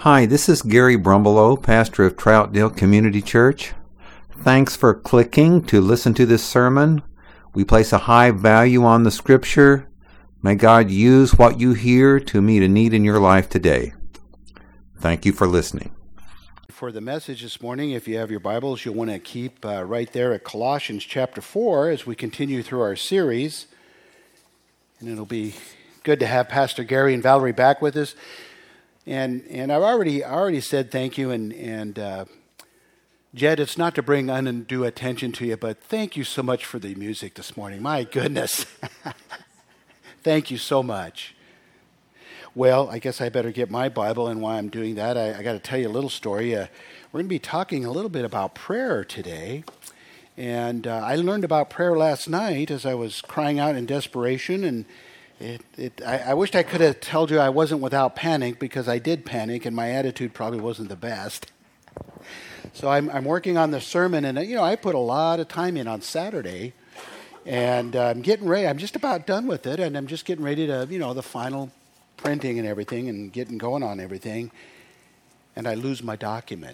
Hi, this is Gary Brumbelow, pastor of Troutdale Community Church. Thanks for clicking to listen to this sermon. We place a high value on the Scripture. May God use what you hear to meet a need in your life today. Thank you for listening. For the message this morning, if you have your Bibles, you'll want to keep right there at Colossians chapter 4 as we continue through our series. And it'll be good to have Pastor Gary and Valerie back with us. And I've already said thank you, and Jed, it's not to bring undue attention to you, but thank you so much for the music this morning. My goodness. Thank you so much. Well, I guess I better get my Bible, and while I'm doing that, I got to tell you a little story. We're going to be talking a little bit about prayer today. And I learned about prayer last night as I was crying out in desperation, and I wished I could have told you I wasn't without panic, because I did panic, and my attitude probably wasn't the best. So I'm working on the sermon, and I put a lot of time in on Saturday, and I'm getting ready. I'm just about done with it, and I'm just getting ready to, the final printing and everything, and getting going on everything, and I lose my document.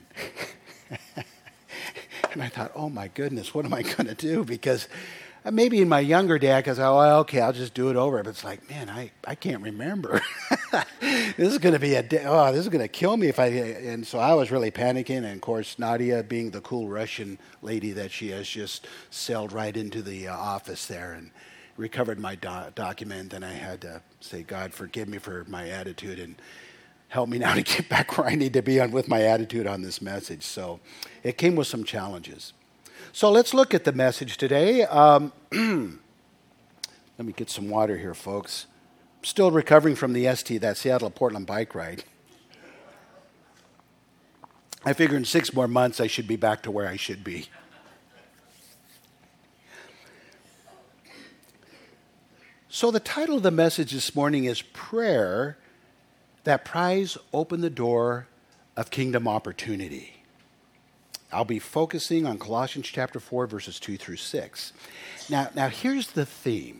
And I thought, oh my goodness, what am I going to do? Because maybe in my younger day, I could say, oh, okay, I'll just do it over. But it's like, man, I can't remember. This is going to be this is going to kill me if I. And so I was really panicking. And of course, Nadia, being the cool Russian lady that she is, just sailed right into the office there and recovered my document. And I had to say, God, forgive me for my attitude and help me now to get back where I need to be with my attitude on this message. So it came with some challenges. So let's look at the message today. Let me get some water here, folks. I'm still recovering from the that Seattle-Portland bike ride. I figure in 6 more months I should be back to where I should be. So the title of the message this morning is Prayer That Pries Open the Door of Kingdom Opportunity. I'll be focusing on Colossians chapter 4, verses 2 through 6. Now here's the theme.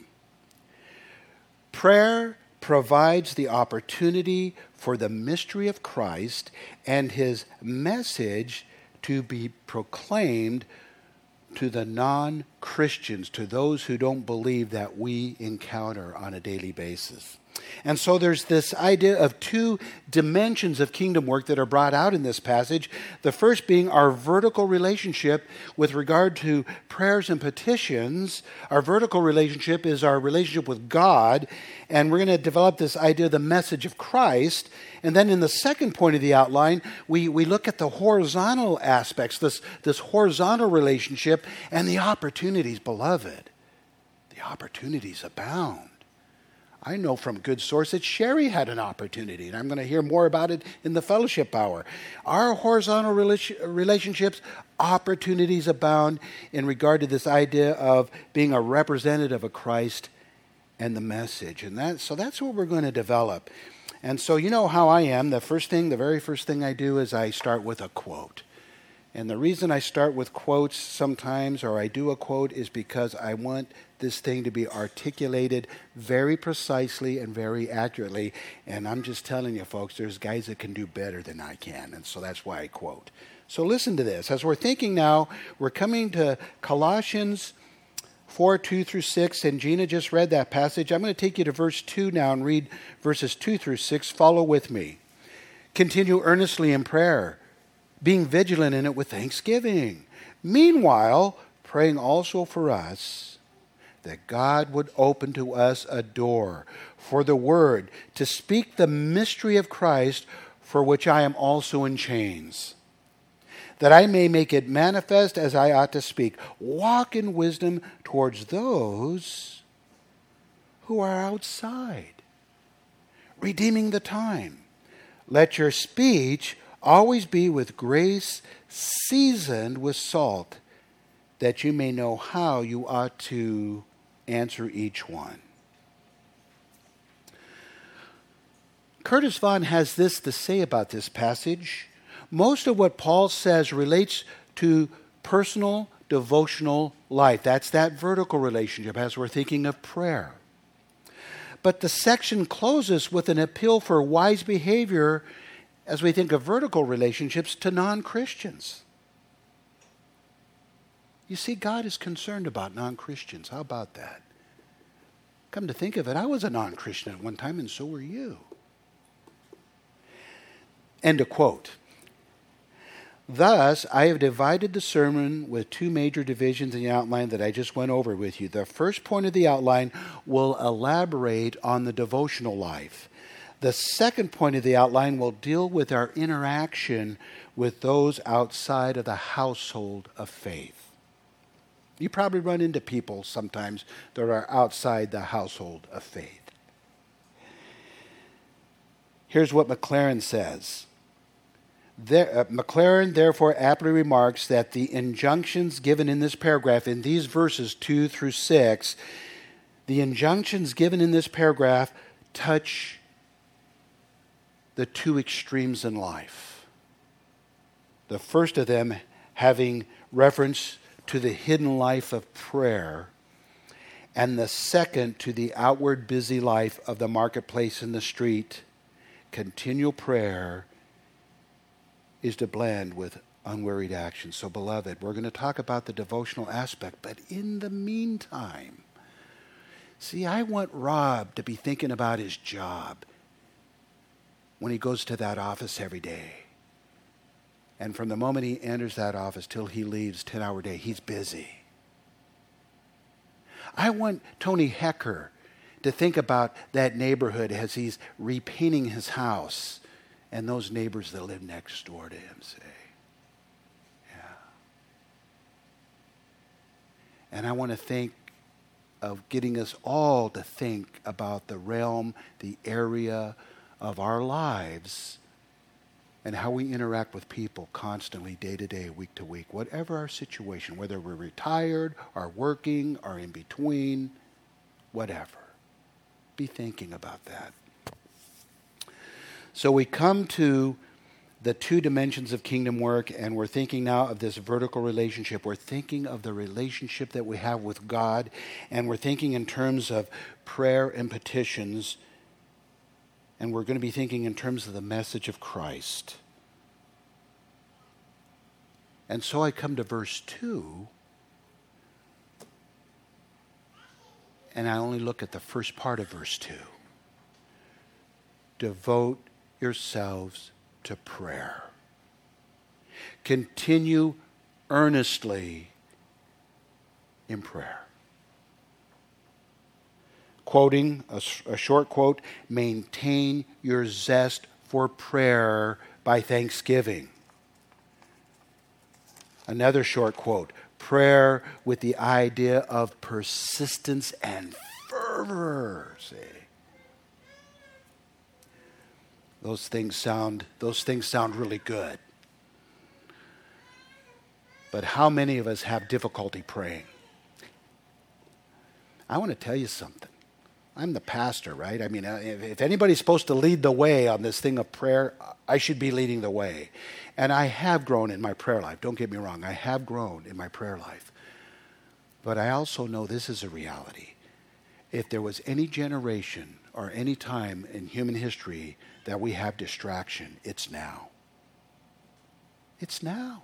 Prayer provides the opportunity for the mystery of Christ and his message to be proclaimed to the non-Christians, to those who don't believe that we encounter on a daily basis. And so there's this idea of 2 dimensions of kingdom work that are brought out in this passage. The first being our vertical relationship with regard to prayers and petitions. Our vertical relationship is our relationship with God, and we're going to develop this idea of the message of Christ. And then in the second point of the outline, we look at the horizontal aspects, this horizontal relationship and the opportunities, beloved. The opportunities abound. I know from good source that Sherry had an opportunity, and I'm going to hear more about it in the fellowship hour. Our horizontal relationships, opportunities abound in regard to this idea of being a representative of Christ and the message. And that's what we're going to develop. And so you know how I am. The very first thing I do is I start with a quote. And the reason I start with quotes sometimes, or I do a quote, is because I want this thing to be articulated very precisely and very accurately. And I'm just telling you, folks, there's guys that can do better than I can. And so that's why I quote. So listen to this. As we're thinking now, we're coming to Colossians 4, 2 through 6. And Gina just read that passage. I'm going to take you to verse 2 now and read verses 2 through 6. Follow with me. Continue earnestly in prayer, being vigilant in it with thanksgiving. Meanwhile, praying also for us, that God would open to us a door for the word to speak the mystery of Christ, for which I am also in chains, that I may make it manifest as I ought to speak. Walk in wisdom towards those who are outside, redeeming the time. Let your speech always be with grace, seasoned with salt, that you may know how you ought to answer each one. Curtis Vaughan has this to say about this passage. Most of what Paul says relates to personal devotional life. That's that vertical relationship as we're thinking of prayer. But the section closes with an appeal for wise behavior as we think of vertical relationships to non-Christians. You see, God is concerned about non-Christians. How about that? Come to think of it, I was a non-Christian at one time, and so were you. End of quote. Thus, I have divided the sermon with two major divisions in the outline that I just went over with you. The first point of the outline will elaborate on the devotional life. The second point of the outline will deal with our interaction with those outside of the household of faith. You probably run into people sometimes that are outside the household of faith. Here's what McLaren says. McLaren therefore aptly remarks that the injunctions given in this paragraph, in these verses 2 through 6, the injunctions given in this paragraph touch the two extremes in life. The first of them having reference to the hidden life of prayer, and the second to the outward busy life of the marketplace and the street. Continual prayer is to blend with unwearied action. So, beloved, we're going to talk about the devotional aspect, but in the meantime, see, I want Rob to be thinking about his job when he goes to that office every day. And from the moment he enters that office till he leaves, 10-hour day, he's busy. I want Tony Hecker to think about that neighborhood as he's repainting his house and those neighbors that live next door to him say, yeah. And I want to think of getting us all to think about the realm, the area of our lives and how we interact with people constantly, day to day, week to week, whatever our situation, whether we're retired, or working, or in between, whatever. Be thinking about that. So we come to the two dimensions of kingdom work, and we're thinking now of this vertical relationship. We're thinking of the relationship that we have with God, and we're thinking in terms of prayer and petitions, and we're going to be thinking in terms of the message of Christ. And so I come to verse 2, and I only look at the first part of verse 2. Devote yourselves to prayer. Continue earnestly in prayer. Quoting a short quote, maintain your zest for prayer by thanksgiving. Another short quote, prayer with the idea of persistence and fervor. See? Those things sound really good. But how many of us have difficulty praying? I want to tell you something. I'm the pastor, right? I mean, if anybody's supposed to lead the way on this thing of prayer, I should be leading the way. And I have grown in my prayer life. Don't get me wrong. I have grown in my prayer life. But I also know this is a reality. If there was any generation or any time in human history that we have distraction, it's now. It's now.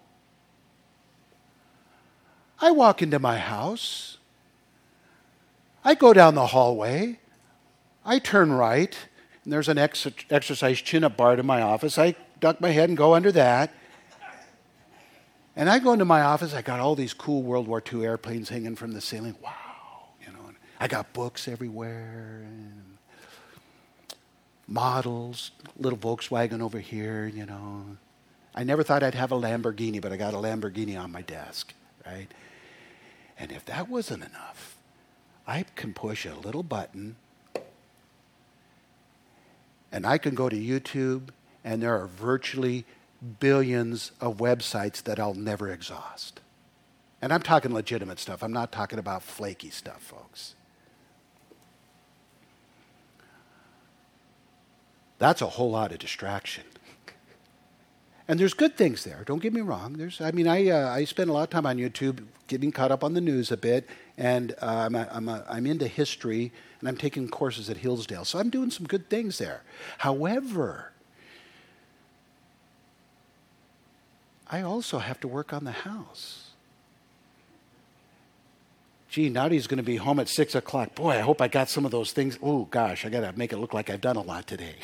I walk into my house. I go down the hallway. I turn right, and there's an exercise chin-up bar to my office. I duck my head and go under that. And I go into my office. I got all these cool World War II airplanes hanging from the ceiling. Wow, I got books everywhere, and models, little Volkswagen over here, I never thought I'd have a Lamborghini, but I got a Lamborghini on my desk, right? And if that wasn't enough, I can push a little button, and I can go to YouTube, and there are virtually billions of websites that I'll never exhaust. And I'm talking legitimate stuff. I'm not talking about flaky stuff, folks. That's a whole lot of distraction. And there's good things there. Don't get me wrong. I spend a lot of time on YouTube getting caught up on the news a bit, and I'm into history, and I'm taking courses at Hillsdale. So I'm doing some good things there. However, I also have to work on the house. Gee, Nadia's going to be home at 6 o'clock. Boy, I hope I got some of those things. Oh, gosh, I got to make it look like I've done a lot today.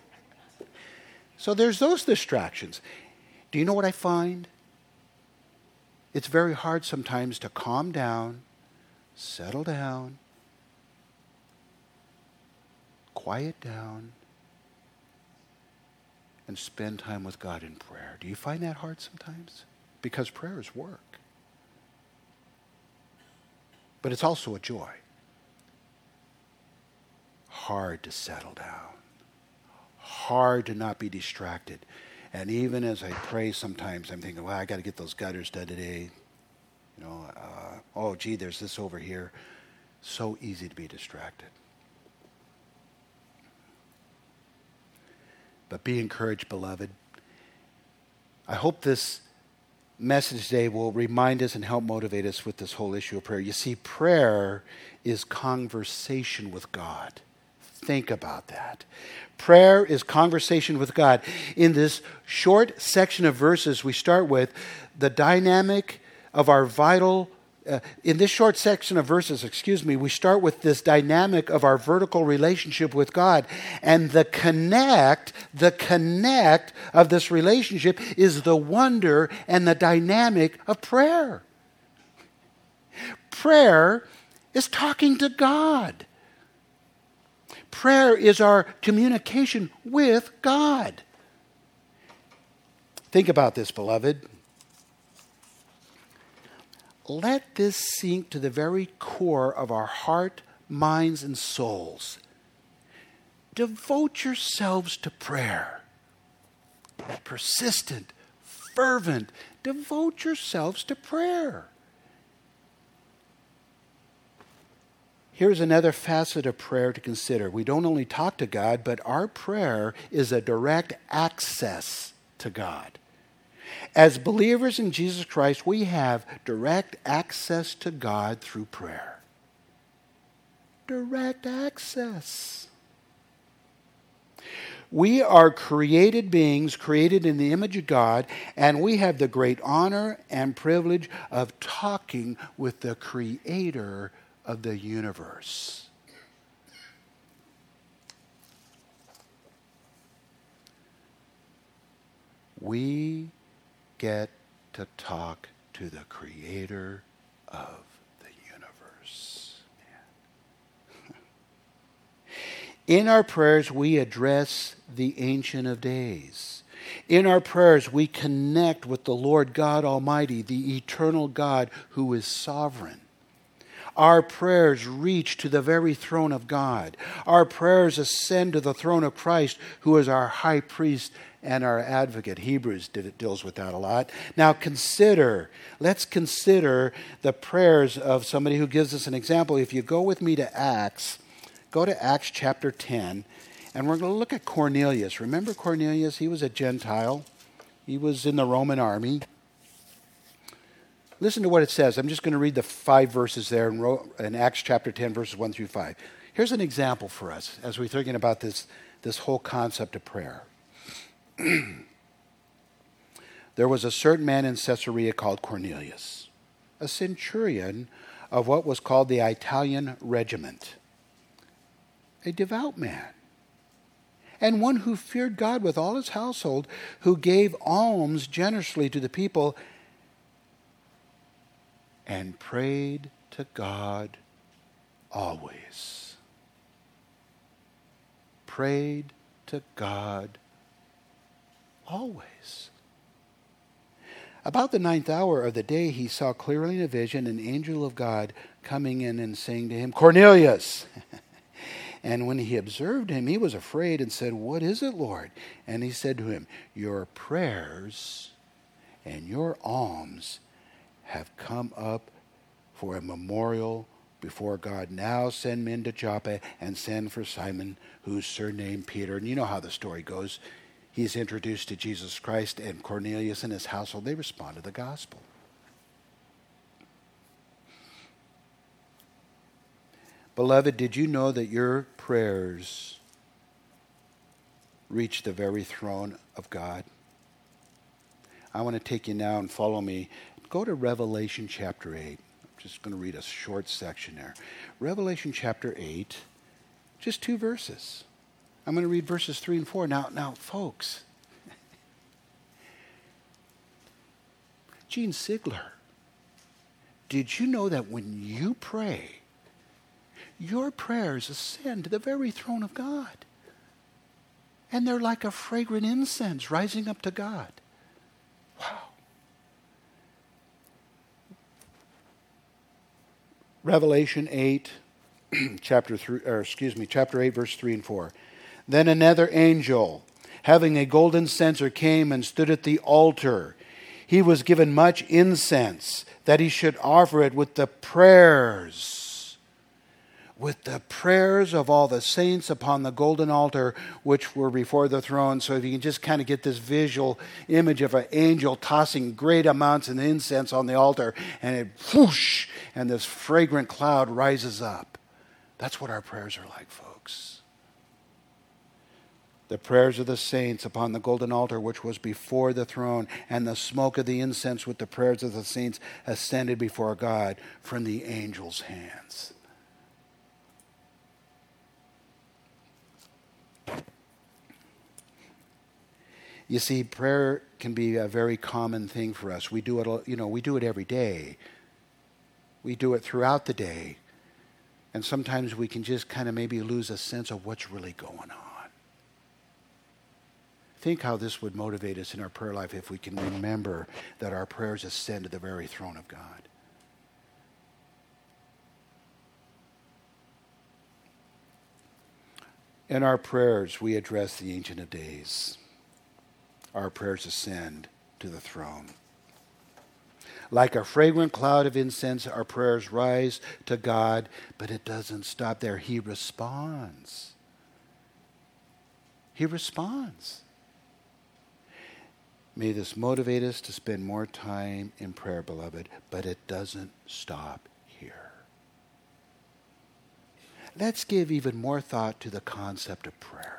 So there's those distractions. Do you know what I find? It's very hard sometimes to calm down, settle down, quiet down, and spend time with God in prayer. Do you find that hard sometimes? Because prayer is work. But it's also a joy. Hard to settle down. Hard to not be distracted. And even as I pray sometimes, I'm thinking, well, I got to get those gutters done today. You know, oh, gee, there's this over here. So easy to be distracted. But be encouraged, beloved. I hope this message today will remind us and help motivate us with this whole issue of prayer. You see, prayer is conversation with God. Think about that. Prayer is conversation with God. In this short section of verses we start with, the dynamic of our vital in this short section of verses, we start with this dynamic of our vertical relationship with God. And the connect of this relationship is the wonder and the dynamic of prayer. Prayer is talking to God. Prayer is our communication with God. Think about this, beloved. Let this sink to the very core of our heart, minds, and souls. Devote yourselves to prayer. Persistent, fervent. Devote yourselves to prayer. Here's another facet of prayer to consider. We don't only talk to God, but our prayer is a direct access to God. As believers in Jesus Christ, we have direct access to God through prayer. Direct access. We are created beings, created in the image of God, and we have the great honor and privilege of talking with the Creator of the universe. We get to talk to the Creator of the universe. In our prayers, we address the Ancient of Days. In our prayers, we connect with the Lord God Almighty, the eternal God who is sovereign. Our prayers reach to the very throne of God. Our prayers ascend to the throne of Christ, who is our high priest and our advocate. Hebrews deals with that a lot. Now let's consider the prayers of somebody who gives us an example. If you go with me to Acts, go to Acts chapter 10, and we're going to look at Cornelius. Remember Cornelius? He was a Gentile. He was in the Roman army. Listen to what it says. I'm just going to read the 5 verses there in Acts chapter 10, verses 1 through 5. Here's an example for us as we're thinking about this whole concept of prayer. There was a certain man in Caesarea called Cornelius, a centurion of what was called the Italian regiment, a devout man, and one who feared God with all his household, who gave alms generously to the people and prayed to God always. Prayed to God always. About the 9th hour of the day, he saw clearly in a vision an angel of God coming in and saying to him, "Cornelius!" And when he observed him, he was afraid and said, "What is it, Lord?" And he said to him, "Your prayers and your alms have come up for a memorial before God. Now send men to Joppa and send for Simon, who's surnamed Peter." And you know how the story goes. He's introduced to Jesus Christ, and Cornelius and his household, they respond to the gospel. Beloved, did you know that your prayers reach the very throne of God? I want to take you now and follow me. Go to Revelation chapter 8. I'm just going to read a short section there. Revelation chapter 8, just 2 verses. I'm going to read verses 3 and 4. Now, folks, Gene Sigler, did you know that when you pray, your prayers ascend to the very throne of God? And they're like a fragrant incense rising up to God. Wow. Revelation 8, chapter 8, verse 3 and 4. Then another angel, having a golden censer, came and stood at the altar. He was given much incense, that he should offer it with the prayers of all the saints upon the golden altar which were before the throne. So if you can just kind of get this visual image of an angel tossing great amounts of incense on the altar, and it whoosh, and this fragrant cloud rises up. That's what our prayers are like, folks. The prayers of the saints upon the golden altar which was before the throne, and the smoke of the incense with the prayers of the saints ascended before God from the angel's hands. You see, prayer can be a very common thing for us. We do it, we do it every day. We do it throughout the day. And sometimes we can just kind of maybe lose a sense of what's really going on. Think how this would motivate us in our prayer life if we can remember that our prayers ascend to the very throne of God. In our prayers, we address the Ancient of Days. Our prayers ascend to the throne. Like a fragrant cloud of incense, our prayers rise to God, but it doesn't stop there. He responds. He responds. May this motivate us to spend more time in prayer, beloved, but it doesn't stop here. Let's give even more thought to the concept of prayer.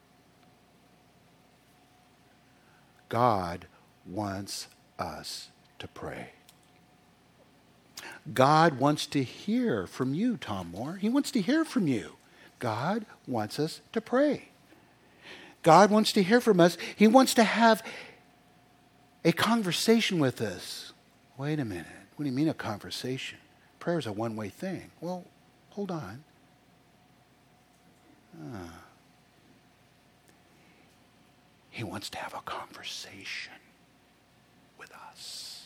God wants us to pray. God wants to hear from you, Tom Moore. He wants to hear from you. God wants us to pray. God wants to hear from us. He wants to have a conversation with us. Wait a minute. What do you mean a conversation? Prayer is a one-way thing. Well, hold on. He wants to have a conversation with us.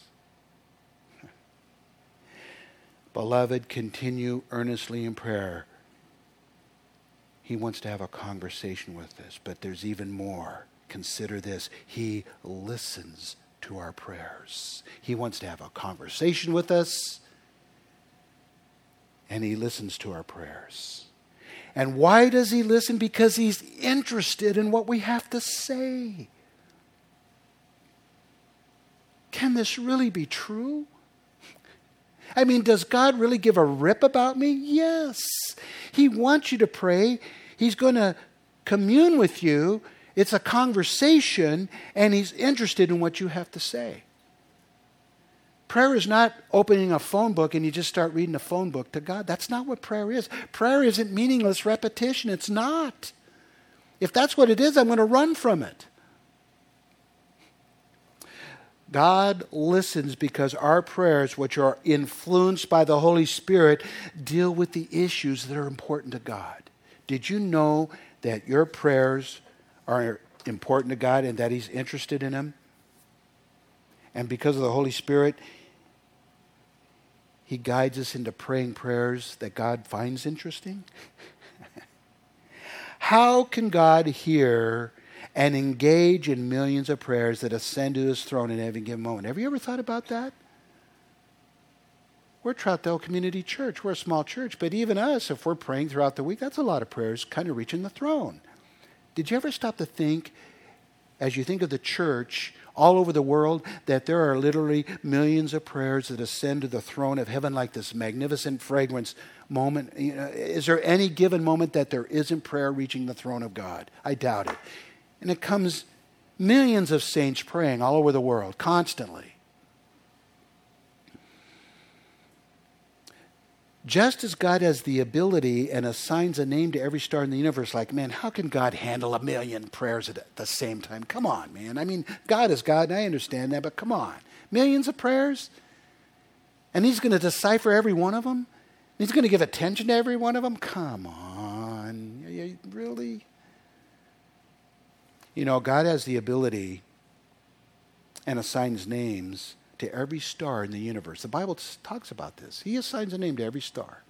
Beloved, continue earnestly in prayer. He wants to have a conversation with us, but there's even more. Consider this. He listens to our prayers. He wants to have a conversation with us, and he listens to our prayers. And why does he listen? Because he's interested in what we have to say. Can this really be true? I mean, does God really give a rip about me? Yes. He wants you to pray. He's going to commune with you. It's a conversation, and he's interested in what you have to say. Prayer is not opening a phone book and you just start reading a phone book to God. That's not what prayer is. Prayer isn't meaningless repetition. It's not. If that's what it is, I'm going to run from it. God listens because our prayers, which are influenced by the Holy Spirit, deal with the issues that are important to God. Did you know that your prayers are important to God and that he's interested in them? And because of the Holy Spirit, he guides us into praying prayers that God finds interesting. How can God hear and engage in millions of prayers that ascend to his throne in every given moment? Have you ever thought about that? We're Troutdale Community Church. We're a small church. But even us, if we're praying throughout the week, that's a lot of prayers kind of reaching the throne. Did you ever stop to think, as you think of the church all over the world, that there are literally millions of prayers that ascend to the throne of heaven like this magnificent fragrance moment? You know, is there any given moment that there isn't prayer reaching the throne of God? I doubt it. And it comes Millions of saints praying all over the world, constantly. Just as God has the ability and assigns a name to every star in the universe, like, man, how can God handle 1 million prayers at the same time? Come on, man. I mean, God is God, and I understand that, but come on. Millions of prayers? And he's going to decipher every one of them? He's going to give attention to every one of them? Come on. Really? You know, God has the ability and assigns names to every star in the universe. The Bible talks about this. He assigns a name to every star.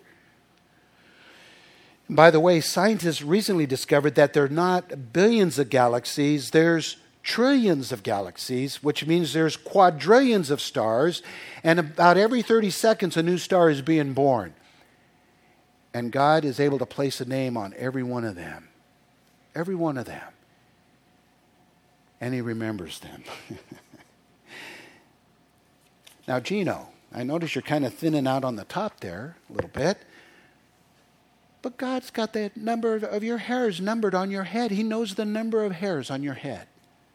And by the way, scientists recently discovered that there are not billions of galaxies, there's trillions of galaxies, which means there's quadrillions of stars, and about every 30 seconds a new star is being born. And God is able to place a name on every one of them. Every one of them. And he remembers them. Now, Gino, I notice you're kind of thinning out on the top there a little bit. But God's got the number of your hairs numbered on your head. He knows the number of hairs on your head.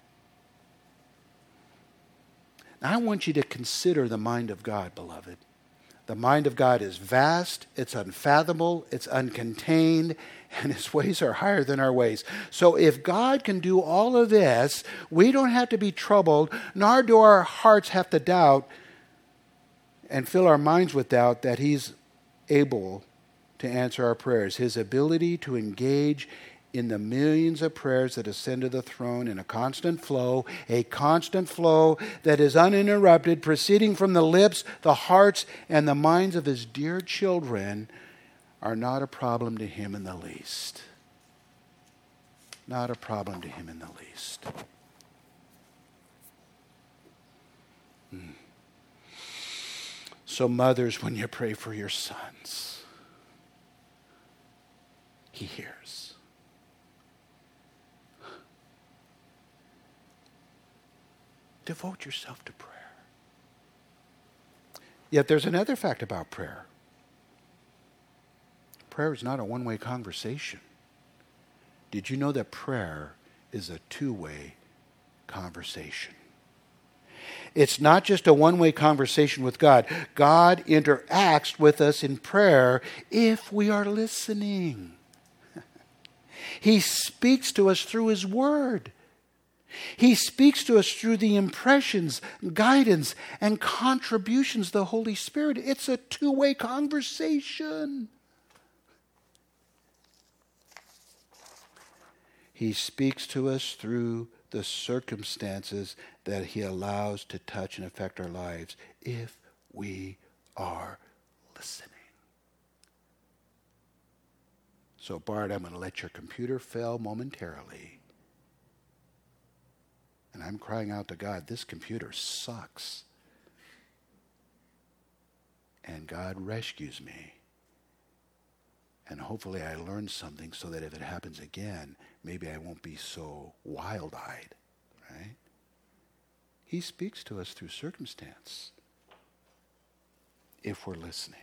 Now, I want you to consider the mind of God, beloved. The mind of God is vast, it's unfathomable, it's uncontained, and his ways are higher than our ways. So if God can do all of this, we don't have to be troubled, nor do our hearts have to doubt and fill our minds with doubt that he's able to answer our prayers. His ability to engage in the millions of prayers that ascend to the throne in a constant flow that is uninterrupted, proceeding from the lips, the hearts, and the minds of his dear children, are not a problem to him in the least. Not a problem to him in the least. So mothers, when you pray for your sons, he hears. Devote yourself to prayer. Yet there's another fact about prayer. Prayer is not a one-way conversation. Did you know that prayer is a two-way conversation? It's not just a one-way conversation with God. God interacts with us in prayer if we are listening. He speaks to us through his word. He speaks to us through the impressions, guidance, and contributions of the Holy Spirit. It's a two-way conversation. He speaks to us through the circumstances that he allows to touch and affect our lives if we are listening. So, Bart, I'm going to let your computer fail momentarily. And I'm crying out to God, this computer sucks. And God rescues me. And hopefully I learn something so that if it happens again, maybe I won't be so wild-eyed, right? He speaks to us through circumstance if we're listening.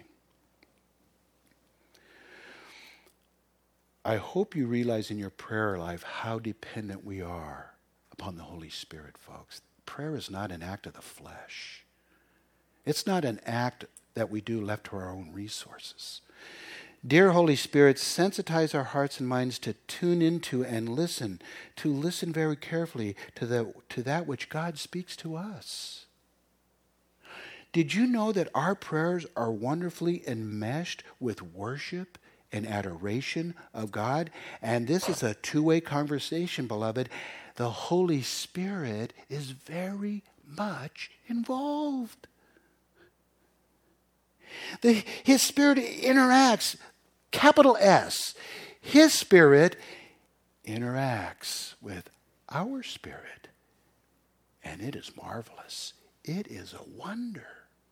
I hope you realize in your prayer life how dependent we are upon the Holy Spirit, folks. Prayer is not an act of the flesh. It's not an act that we do left to our own resources. Dear Holy Spirit, sensitize our hearts and minds to tune into and listen, to listen very carefully to that which God speaks to us. Did you know that our prayers are wonderfully enmeshed with worship and adoration of God? And this is a two-way conversation, beloved. The Holy Spirit is very much involved. His Spirit interacts, capital S. His Spirit interacts with our spirit. And it is marvelous. It is a wonder.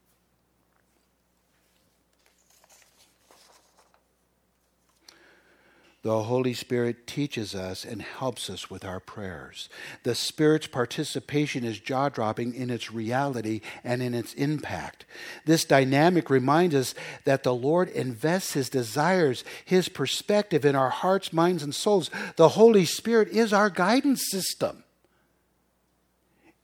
The Holy Spirit teaches us and helps us with our prayers. The Spirit's participation is jaw-dropping in its reality and in its impact. This dynamic reminds us that the Lord invests his desires, his perspective in our hearts, minds, and souls. The Holy Spirit is our guidance system.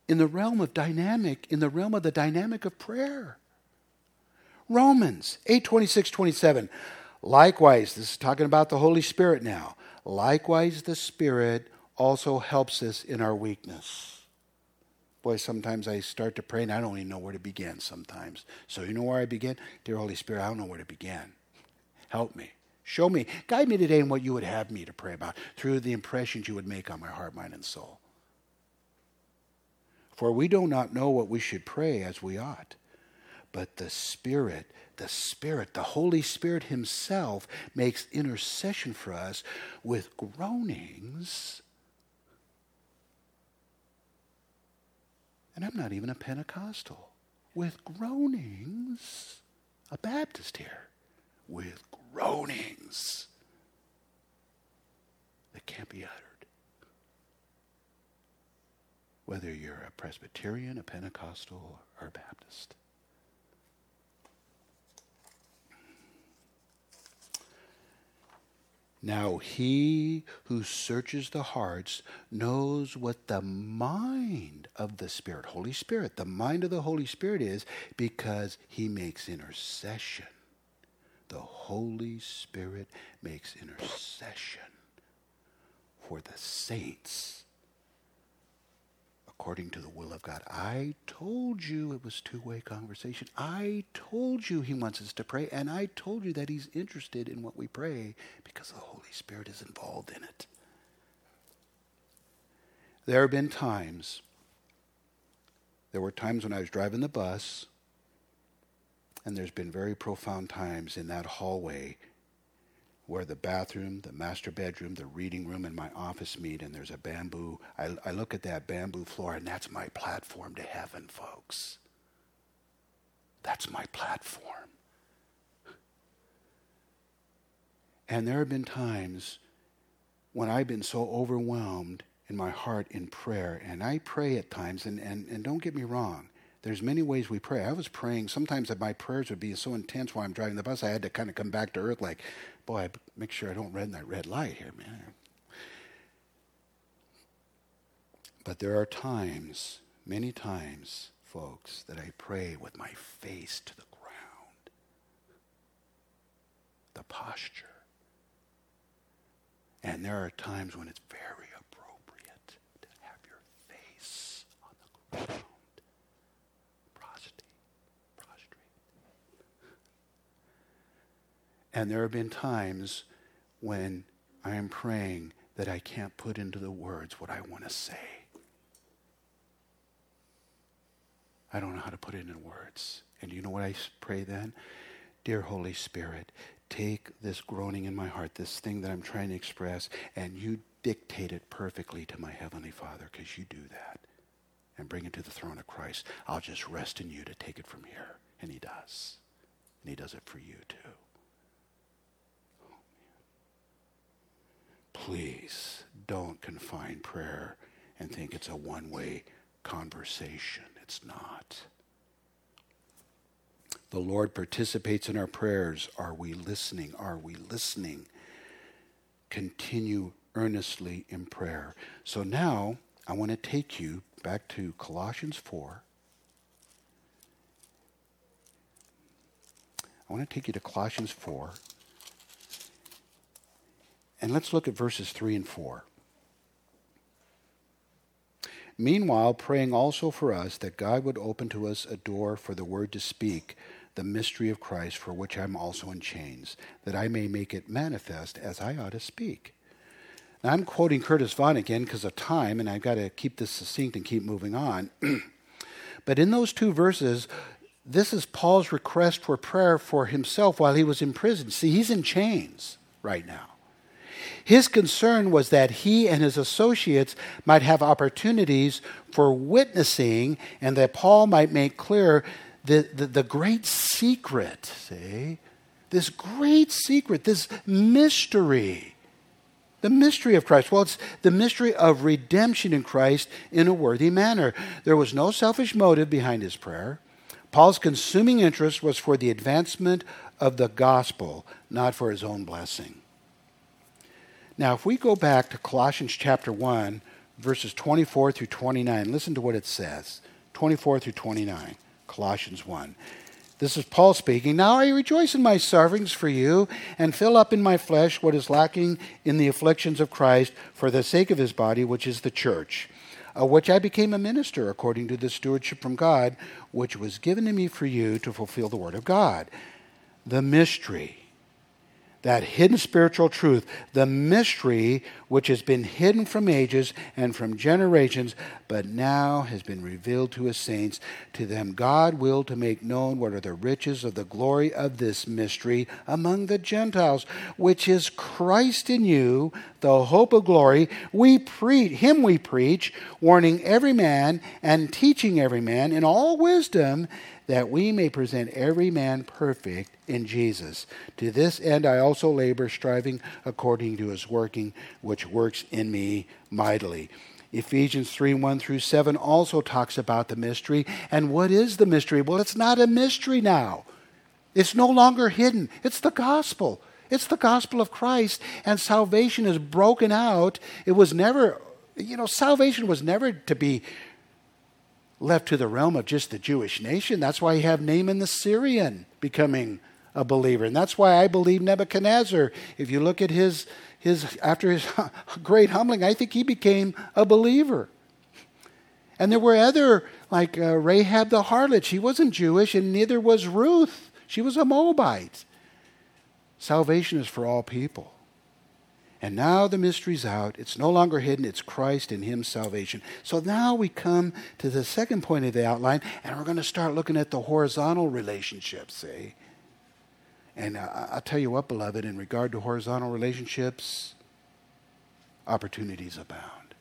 in the realm of the dynamic of prayer. Romans 8:26-27. Likewise, this is talking about the Holy Spirit now. Likewise, the Spirit also helps us in our weakness. Boy, sometimes I start to pray and I don't even know where to begin sometimes. So you know where I begin? Dear Holy Spirit, I don't know where to begin. Help me. Show me. Guide me today in what you would have me to pray about through the impressions you would make on my heart, mind, and soul. For we do not know what we should pray as we ought. But the Holy Spirit himself makes intercession for us with groanings. And I'm not even a Pentecostal. With groanings, a Baptist here. With groanings that can't be uttered. Whether you're a Presbyterian, a Pentecostal, or a Baptist. Now he who searches the hearts knows what the mind of the Spirit, Holy Spirit, the mind of the Holy Spirit is, because he makes intercession. The Holy Spirit makes intercession for the saints according to the will of God. I told you it was two-way conversation. I told you he wants us to pray, and I told you that he's interested in what we pray because the Holy Spirit is involved in it. There were times when I was driving the bus, and there's been very profound times in that hallway where the bathroom, the master bedroom, the reading room, and my office meet, and there's a bamboo. I look at that bamboo floor, and that's my platform to heaven, folks. That's my platform. And there have been times when I've been so overwhelmed in my heart in prayer, and I pray at times, and don't get me wrong, there's many ways we pray. I was praying, sometimes that my prayers would be so intense while I'm driving the bus, I had to kind of come back to earth like, boy, make sure I don't run that red light here, man. But there are times, many times, folks, that I pray with my face to the ground. The posture. And there are times when it's very appropriate to have your face on the ground. Prostrate. And there have been times when I am praying that I can't put into the words what I want to say. I don't know how to put it into words. And you know what I pray then? Dear Holy Spirit, take this groaning in my heart, this thing that I'm trying to express, and you dictate it perfectly to my Heavenly Father, because you do that. And bring it to the throne of Christ. I'll just rest in you to take it from here. And he does. And he does it for you too. Please don't confine prayer and think it's a one-way conversation. It's not. The Lord participates in our prayers. Are we listening? Are we listening? Continue earnestly in prayer. So now I want to take you back to Colossians 4. I want to take you to Colossians 4. And let's look at verses 3 and 4. Meanwhile, praying also for us that God would open to us a door for the word to speak, the mystery of Christ, for which I am also in chains, that I may make it manifest as I ought to speak. Now, I'm quoting Curtis Vaughan again because of time, and I've got to keep this succinct and keep moving on. But in those two verses, this is Paul's request for prayer for himself while he was in prison. See, he's in chains right now. His concern was that he and his associates might have opportunities for witnessing, and that Paul might make clear the great secret, see? This great secret, this mystery. The mystery of Christ. Well, it's the mystery of redemption in Christ in a worthy manner. There was no selfish motive behind his prayer. Paul's consuming interest was for the advancement of the gospel, not for his own blessing. Now, if we go back to Colossians chapter 1, verses 24 through 29. Listen to what it says. 24 through 29, Colossians 1. This is Paul speaking. Now I rejoice in my sufferings for you, and fill up in my flesh what is lacking in the afflictions of Christ for the sake of his body, which is the church, of which I became a minister according to the stewardship from God, which was given to me for you to fulfill the word of God. The mystery, that hidden spiritual truth, the mystery which has been hidden from ages and from generations, but now has been revealed to his saints. To them God willed to make known what are the riches of the glory of this mystery among the Gentiles, which is Christ in you, the hope of glory. We preach, warning every man and teaching every man in all wisdom, that we may present every man perfect in Jesus. To this end I also labor, striving according to his working, which works in me mightily. Ephesians 3:1 through 7 also talks about the mystery. And what is the mystery? Well, it's not a mystery now. It's no longer hidden. It's the gospel. It's the gospel of Christ, and salvation is broken out. It was never, salvation was never to be left to the realm of just the Jewish nation. That's why you have Naaman the Syrian becoming a believer. And that's why I believe Nebuchadnezzar, if you look at his after his great humbling, I think he became a believer. And there were other, like Rahab the harlot. She wasn't Jewish, and neither was Ruth. She was a Moabite. Salvation is for all people. And now the mystery's out. It's no longer hidden. It's Christ and him salvation. So now we come to the second point of the outline, and we're going to start looking at the horizontal relationships, see? And I'll tell you what, beloved, in regard to horizontal relationships, opportunities abound.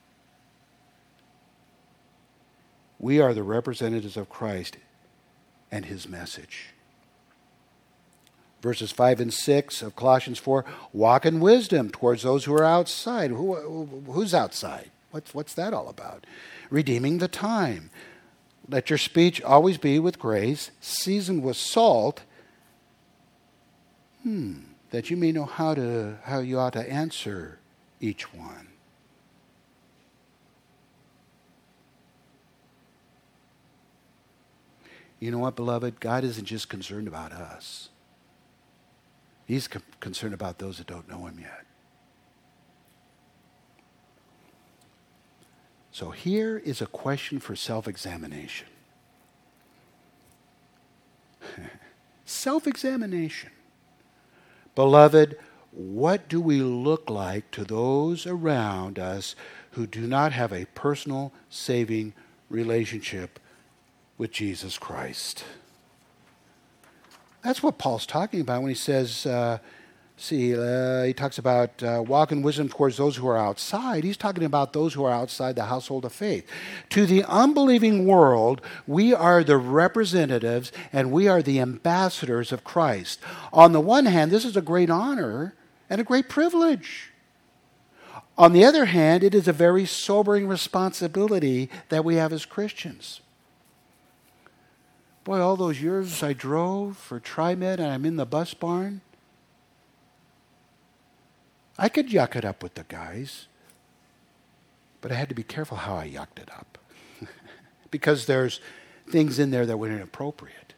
We are the representatives of Christ and his message. Verses 5 and 6 of Colossians 4, walk in wisdom towards those who are outside. Who's outside? What's that all about? Redeeming the time. Let your speech always be with grace, seasoned with salt, that you may know how you ought to answer each one. You know what, beloved? God isn't just concerned about us. He's concerned about those that don't know him yet. So here is a question for self-examination. Self-examination. Beloved, what do we look like to those around us who do not have a personal saving relationship with Jesus Christ? That's what Paul's talking about when he says, he talks about walk in wisdom towards those who are outside. He's talking about those who are outside the household of faith. To the unbelieving world, we are the representatives and we are the ambassadors of Christ. On the one hand, this is a great honor and a great privilege. On the other hand, it is a very sobering responsibility that we have as Christians. Boy, all those years I drove for TriMed and I'm in the bus barn, I could yuck it up with the guys, but I had to be careful how I yucked it up because there's things in there that were inappropriate.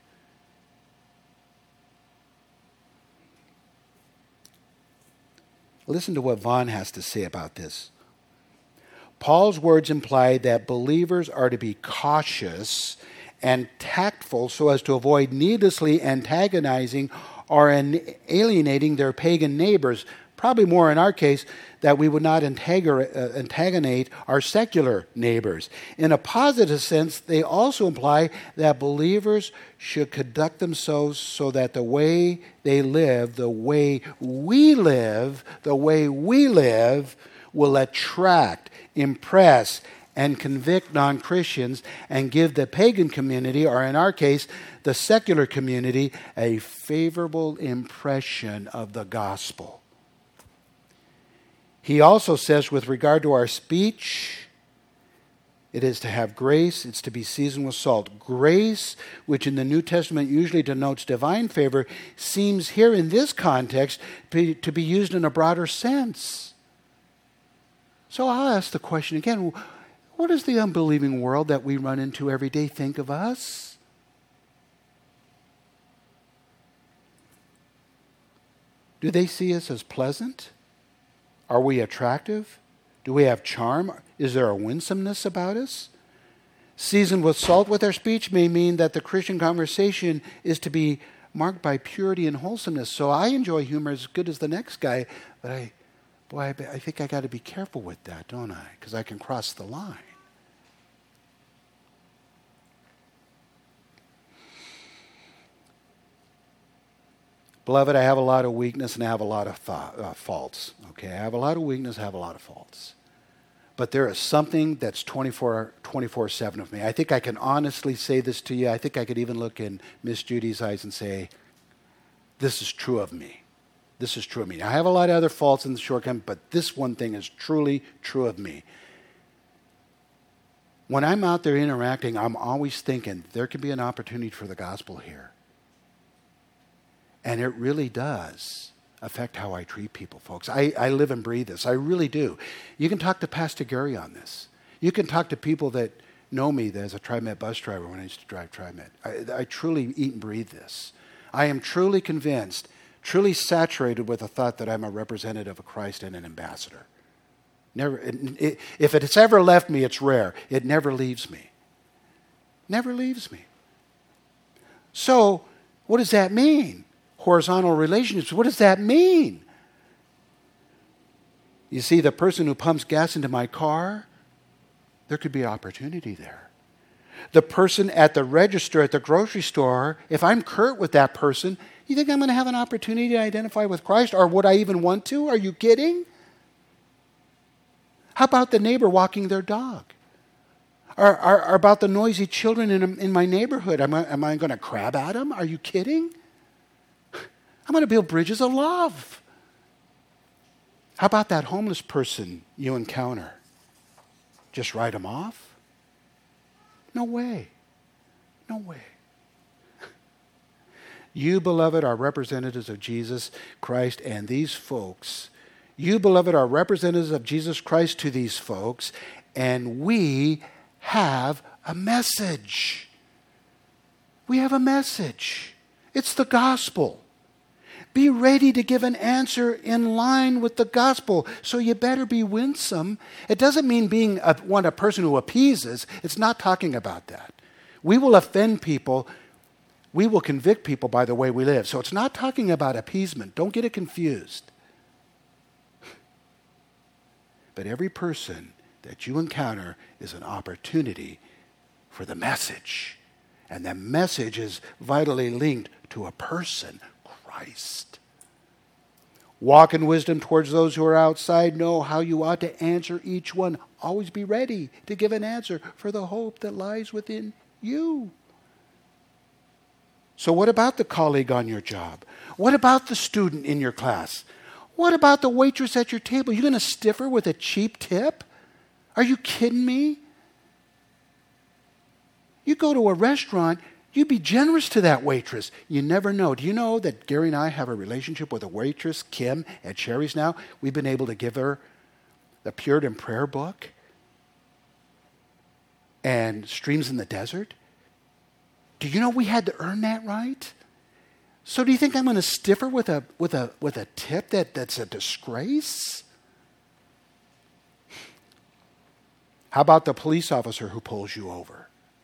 Listen to what Vaughn has to say about this. Paul's words imply that believers are to be cautious and tactful so as to avoid needlessly antagonizing or alienating their pagan neighbors. Probably more in our case, that we would not antagonate our secular neighbors. In a positive sense, they also imply that believers should conduct themselves so that the way they live, the way we live, will attract, impress, and convict non-Christians and give the pagan community, or in our case, the secular community, a favorable impression of the gospel. He also says with regard to our speech, it is to have grace, it's to be seasoned with salt. Grace, which in the New Testament usually denotes divine favor, seems here in this context to be used in a broader sense. So I'll ask the question again, what does the unbelieving world that we run into every day think of us? Do they see us as pleasant? Are we attractive? Do we have charm? Is there a winsomeness about us? Seasoned with salt with our speech may mean that the Christian conversation is to be marked by purity and wholesomeness. So I enjoy humor as good as the next guy, but I think I got to be careful with that, don't I? Because I can cross the line. Beloved, I have a lot of weakness and I have a lot of faults. Okay, I have a lot of weakness, I have a lot of faults. But there is something that's 24/7 of me. I think I can honestly say this to you. I think I could even look in Miss Judy's eyes and say, this is true of me. This is true of me. I have a lot of other faults and shortcomings, but this one thing is truly true of me. When I'm out there interacting, I'm always thinking there could be an opportunity for the gospel here. And it really does affect how I treat people, folks. I live and breathe this. I really do. You can talk to Pastor Gary on this. You can talk to people that know me as a TriMet bus driver when I used to drive TriMet. I truly eat and breathe this. I am truly convinced, truly saturated with the thought that I'm a representative of Christ and an ambassador. If it's ever left me, it's rare. It never leaves me. Never leaves me. So, what does that mean? Horizontal relationships, what does that mean? You see, the person who pumps gas into my car, there could be opportunity there. The person at the register at the grocery store, if I'm curt with that person, you think I'm going to have an opportunity to identify with Christ? Or would I even want to? Are you kidding? How about the neighbor walking their dog? Or about the noisy children in my neighborhood? Am I going to crab at them? Are you kidding? I'm going to build bridges of love. How about that homeless person you encounter? Just write them off? No way. No way. You, beloved, are representatives of Jesus Christ, and these folks, you, beloved, are representatives of Jesus Christ to these folks, and we have a message. We have a message. It's the gospel. Be ready to give an answer in line with the gospel. So you better be winsome. It doesn't mean being a person who appeases. It's not talking about that. We will offend people. We will convict people by the way we live. So it's not talking about appeasement. Don't get it confused. But every person that you encounter is an opportunity for the message. And the message is vitally linked to a person, Christ. Walk in wisdom towards those who are outside. Know how you ought to answer each one. Always be ready to give an answer for the hope that lies within you. So what about the colleague on your job? What about the student in your class? What about the waitress at your table? You going to stiff her with a cheap tip? Are you kidding me? You go to a restaurant, you be generous to that waitress. You never know. Do you know that Gary and I have a relationship with a waitress, Kim, at Sherry's now? We've been able to give her the Puritan prayer book and Streams in the Desert. Do you know we had to earn that right? So do you think I'm going to stiff her with a tip that's a disgrace? How about the police officer who pulls you over?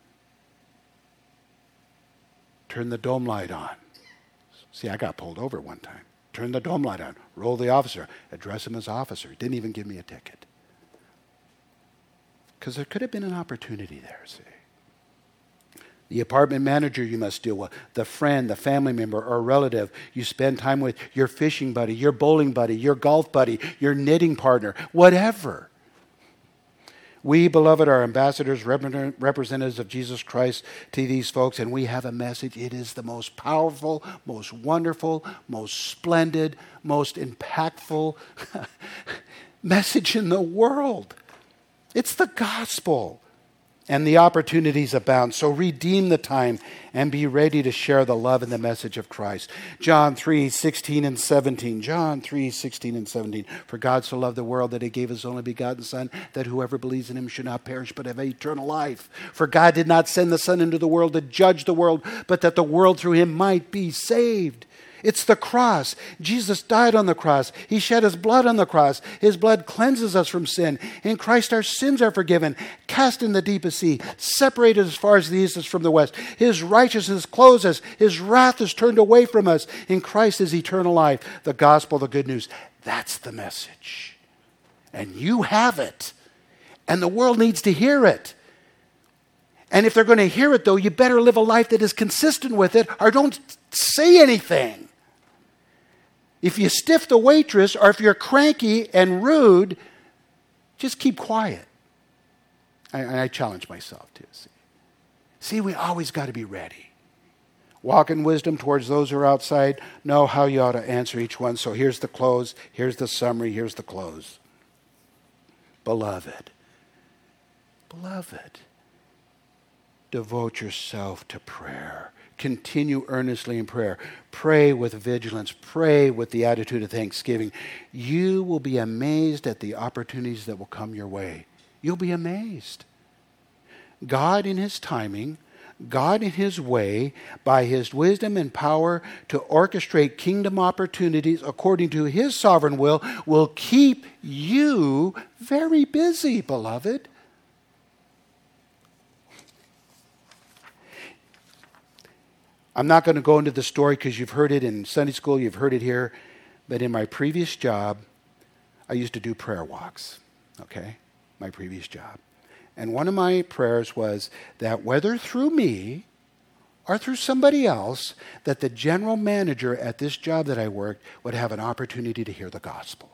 Turn the dome light on. See, I got pulled over one time. Turn the dome light on. Roll the officer. Address him as officer. Didn't even give me a ticket. Because there could have been an opportunity there, see. The apartment manager you must deal with. The friend, the family member, or relative you spend time with. Your fishing buddy, your bowling buddy, your golf buddy, your knitting partner, whatever. We, beloved, are ambassadors, representatives of Jesus Christ to these folks, and we have a message. It is the most powerful, most wonderful, most splendid, most impactful message in the world. It's the gospel. and the opportunities abound. So redeem the time and be ready to share the love and the message of Christ. John 3:16 and 17. John 3:16 and 17. For God so loved the world that he gave his only begotten Son, that whoever believes in him should not perish but have eternal life. For God did not send the Son into the world to judge the world, but that the world through him might be saved. It's the cross. Jesus died on the cross. He shed his blood on the cross. His blood cleanses us from sin. In Christ our sins are forgiven, cast in the deepest sea, separated as far as the east is from the west. His righteousness clothes us. His wrath is turned away from us. In Christ is eternal life, the gospel, the good news. That's the message. And you have it. And the world needs to hear it. And if they're going to hear it, though, you better live a life that is consistent with it, or don't say anything. If you stiff the waitress, or if you're cranky and rude, just keep quiet. I challenge myself to. See, we always got to be ready. Walk in wisdom towards those who are outside. Know how you ought to answer each one. So here's the close. Here's the summary. Here's the close. Beloved, devote yourself to prayer. Continue earnestly in prayer. Pray with vigilance. Pray with the attitude of thanksgiving. You will be amazed at the opportunities that will come your way. You'll be amazed. God in his timing, God in his way, by his wisdom and power to orchestrate kingdom opportunities according to his sovereign will keep you very busy, beloved. I'm not going to go into the story because you've heard it in Sunday school, you've heard it here, but in my previous job, I used to do prayer walks, okay? My previous job. And one of my prayers was that whether through me or through somebody else, that the general manager at this job that I worked would have an opportunity to hear the gospel.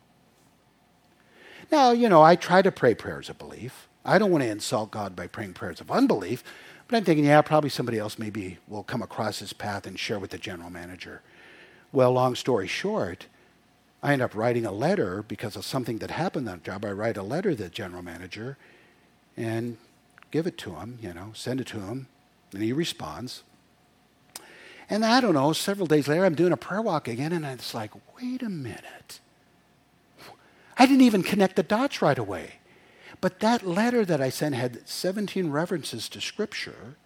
Now, I try to pray prayers of belief. I don't want to insult God by praying prayers of unbelief. But I'm thinking, probably somebody else maybe will come across his path and share with the general manager. Well, long story short, I end up writing a letter because of something that happened on that job. I write a letter to the general manager and give it to him, send it to him, and he responds. And I don't know, several days later, I'm doing a prayer walk again, and it's like, wait a minute. I didn't even connect the dots right away. But that letter that I sent had 17 references to Scripture.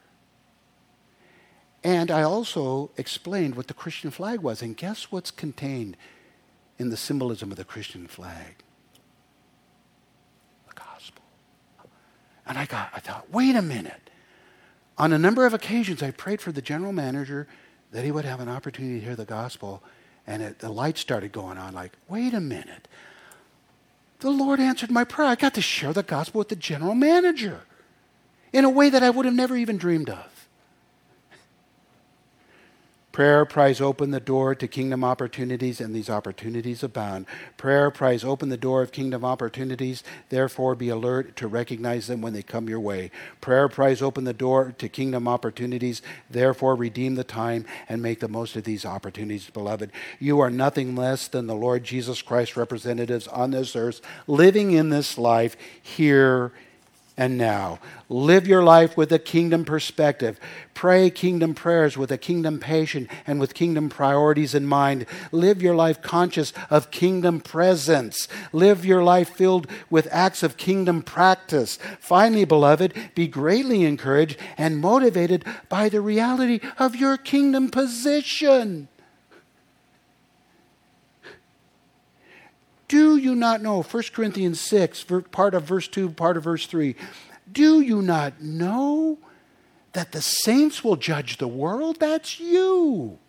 And I also explained what the Christian flag was. And guess what's contained in the symbolism of the Christian flag? The gospel. And I thought, wait a minute. On a number of occasions, I prayed for the general manager that he would have an opportunity to hear the gospel. And the lights started going on like, wait a minute. The Lord answered my prayer. I got to share the gospel with the general manager in a way that I would have never even dreamed of. Prayer pries open the door to kingdom opportunities, and these opportunities abound. Prayer pries open the door of kingdom opportunities, therefore be alert to recognize them when they come your way. Prayer pries open the door to kingdom opportunities, therefore redeem the time and make the most of these opportunities, beloved. You are nothing less than the Lord Jesus Christ representatives on this earth, living in this life here and now. Live your life with a kingdom perspective. Pray kingdom prayers with a kingdom passion and with kingdom priorities in mind. Live your life conscious of kingdom presence. Live your life filled with acts of kingdom practice. Finally, beloved, be greatly encouraged and motivated by the reality of your kingdom position. Do you not know, 1 Corinthians 6, part of verse 2, part of verse 3, do you not know that the saints will judge the world? That's you.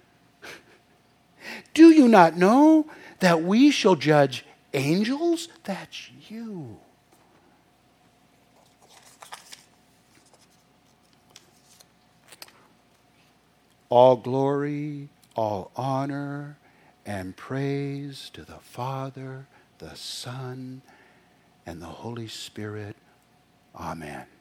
Do you not know that we shall judge angels? That's you. All glory, all honor, and praise to the Father, the Son, and the Holy Spirit. Amen.